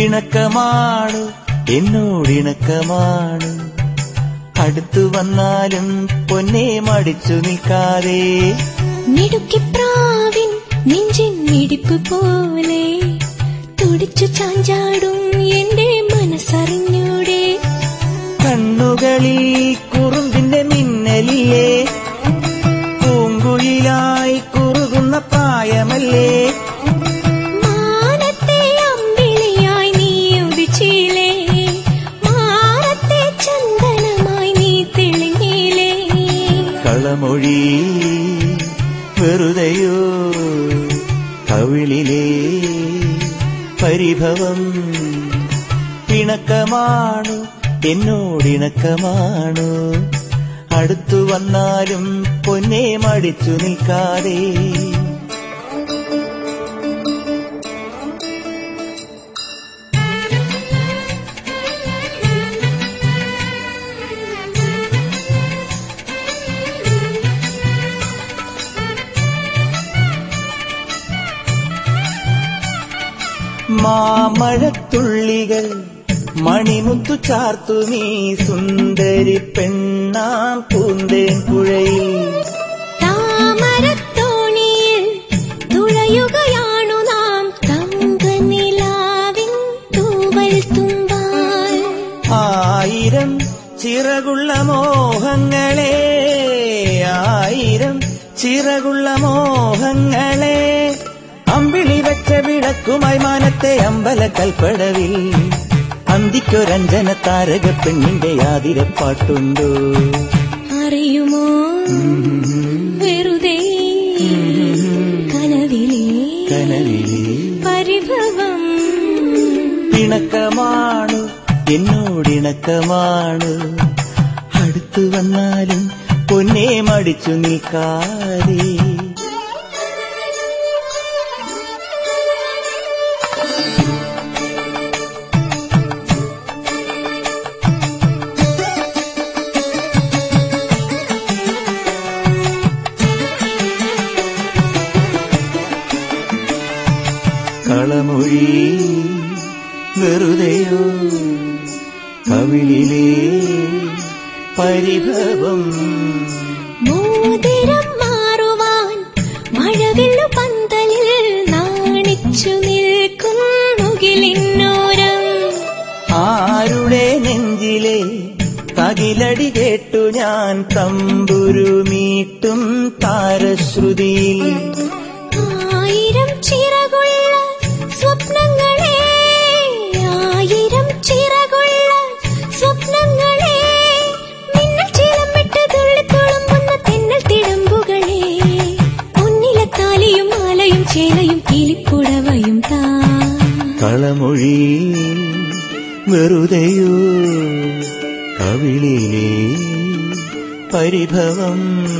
പിണക്കമാണ് എന്നോടിണക്കമാണ്. അടുത്തു വന്നാലും പൊന്നെ മടിച്ചു നിൽക്കാതെ. മിടുക്കിപ്രാവിൻ നെഞ്ചിൻ മിടിപ്പ് പോലെ തുടിച്ചു ചാഞ്ചാടും എന്റെ മനസ്സറിഞ്ഞൂടെ. കണ്ണുകളിൽ കുറുമ്പിന്റെ മിന്നലില്ലേ, പൂങ്കുയിലായി കുറുകുന്ന പ്രായമല്ലേ. മാനത്തെ അമ്പിളിയായി നീ ഉദിച്ചില്ലേ, മാനത്തെ ചന്ദനമായി നീ തെളിഞ്ഞില്ലേ. കളമൊഴി വെറുതെയോ, കവിളിലെ പരിഭവം. പിണക്കമാണു എന്നോടിണക്കമാണു. അടുത്തു വന്നാലും പൊന്നെ മടിച്ചു നിൽക്കാതെ. മാമഴത്തുള്ളികൾ മണിമുത്തു ചാർത്തുമീ സുന്ദരി പെണ്ണാം പൂന്തേൻ പുഴയിൽ. താമരത്തോണിയിൽ തുഴയുകയാണു നാം തങ്കനിലാവിൻ തൂവൽ തുമ്പാൽ. ആയിരം ചിറകുള്ള മോഹങ്ങളെ, ആയിരം ചിറകുള്ള മോഹങ്ങളെ. അമ്പിളി വെച്ച വിളക്കുമായി മാനത്തെ അമ്പല കൽപ്പടവിൽ അന്തിക്കൊരഞ്ജന താരക പെണ്ണിന്റെ ആതിരപ്പാട്ടുണ്ടോ അറിയുമോ? വെറുതെ കനവിലെ പരിഭവം. പിണക്കമാണു എന്നോടിണക്കമാണു. അടുത്തു വന്നാലും പൊന്നെ മടിച്ചു നിൽക്കാതെ. കളമൊഴി വെറുതെയോ, കവിളിലെ പരിഭവം. മോതിരം മാറുവാൻ മഴവില്ലു പന്തലിൽ നാണിച്ചു നിൽക്കും മുകിലിന്നോരം. ആരുടെ നെഞ്ചിലെ തകിലടി കേട്ടു ഞാൻ തമ്പുരുമീട്ടും താരശ്രുതിയിൽ. ആയിരം ചിറകുള്ള സ്വപ്നങ്ങളെ, ആയിരം ചിറകുള്ള സ്വപ്നങ്ങളെ. മിന്നൽ ചിലമിട്ട് തുള്ളിത്തുളുമ്പുന്ന തെന്നൽ തിടമ്പുകളെ. പൊന്നിലത്താലിയും മാലയും ചേലയും കിളിപ്പുടവയും താ. കളമൊഴി വെറുതെയോ, കവിളിലെ പരിഭവം.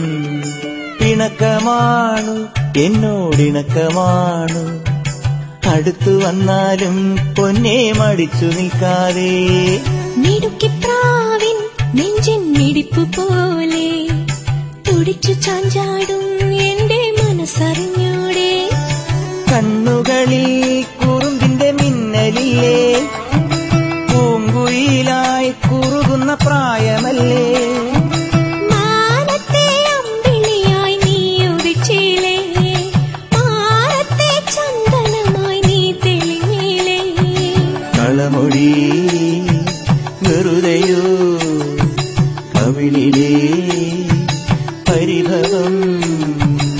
പിണക്കമാണു എന്നോടിണക്കമാണു. അടുത്തു വന്നാലും പൊന്നെ മടിച്ചു നിൽക്കാതെ. മിടുക്കിപ്രാവിൻ നെഞ്ചിൻ മിടിപ്പ് പോലെ തുടിച്ചു ചാഞ്ചാടും എന്റെ മനസ്സറിഞ്ഞൂടെ. കണ്ണുകളിൽ കുറുമ്പിന്റെ മിന്നലില്ലേ, പൂങ്കുയിലായി കുറുകുന്ന പ്രായമല്ലേ. മാനത്തെ അമ്പിളിയായി നീ ഉദിച്ചില്ലേ, മാനത്തെ ചന്ദനമായി നീ തെളിഞ്ഞില്ലേ. കളമൊഴി വെറുതെയോ, കവിളിലെ പരിഭവം.